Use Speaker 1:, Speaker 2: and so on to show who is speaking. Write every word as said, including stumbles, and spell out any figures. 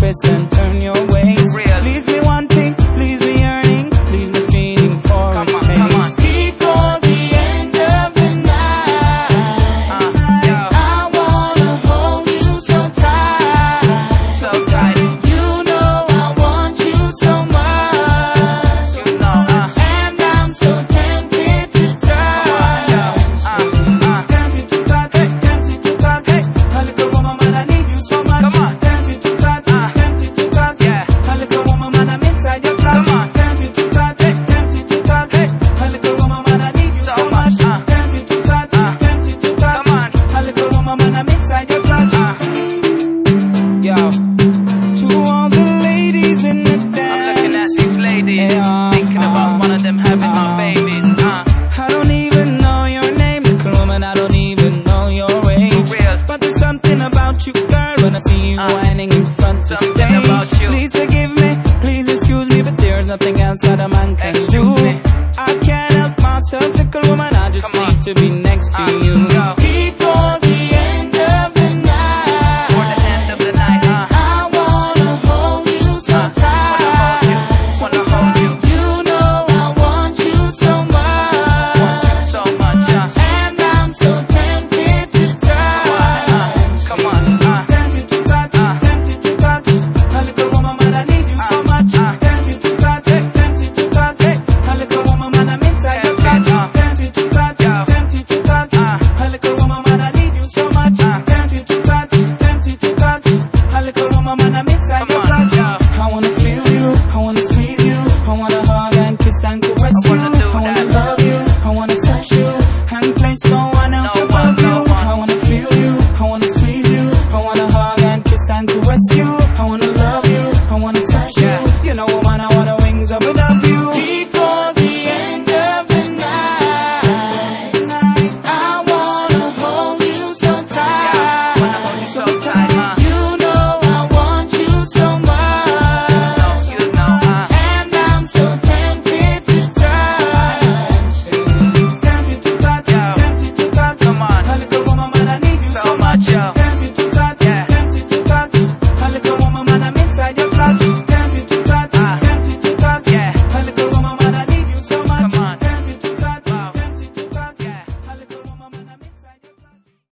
Speaker 1: twist and turn your ways.
Speaker 2: Real.
Speaker 1: Leaves me wanting, leaves me yearning, leaves me feeling for
Speaker 2: Come
Speaker 1: a
Speaker 2: on,
Speaker 1: taste.
Speaker 2: come on.
Speaker 1: Before the end of the night,
Speaker 2: Uh, yo,
Speaker 1: I wanna hold you so tight.
Speaker 2: so tight.
Speaker 1: You know I want you so much,
Speaker 2: You know, uh,
Speaker 1: and I'm so tempted to touch.
Speaker 2: yo, uh, uh.
Speaker 1: Tempted to touch, hey, tempted to touch, hey. A little woman, man, I need you so much.
Speaker 2: Come on.
Speaker 1: Tempted to touch,
Speaker 2: Uh.
Speaker 1: tempted to touch.
Speaker 2: Yeah.
Speaker 1: A little woman, man, I'm inside your clutch.
Speaker 2: Come on.
Speaker 1: Tempted to touch, hey, tempted to touch, hey. A little woman, man, I need you
Speaker 2: So
Speaker 1: so
Speaker 2: much,
Speaker 1: much.
Speaker 2: uh.
Speaker 1: Tempted to touch,
Speaker 2: Uh.
Speaker 1: tempted to touch.
Speaker 2: Come on.
Speaker 1: A little woman, man, I'm inside your clutch.
Speaker 2: Uh. Yo,
Speaker 1: To all the ladies in the
Speaker 2: I'm
Speaker 1: dance,
Speaker 2: looking at these ladies,
Speaker 1: Yeah,
Speaker 2: thinking about
Speaker 1: uh,
Speaker 2: one of them having
Speaker 1: uh,
Speaker 2: my babies. Uh,
Speaker 1: I don't even know your name, little woman, I don't even know your age.
Speaker 2: For real.
Speaker 1: But there's something about you, girl, when I see you
Speaker 2: Uh,
Speaker 1: whining in front of the
Speaker 2: something
Speaker 1: stage.
Speaker 2: about you.
Speaker 1: Please forgive me, please excuse me, but there's nothing else that a man can
Speaker 2: Excuse
Speaker 1: do.
Speaker 2: me.
Speaker 1: I can't help myself, little woman, I just
Speaker 2: Come on.
Speaker 1: need to be next to
Speaker 2: Uh,
Speaker 1: you.
Speaker 2: go.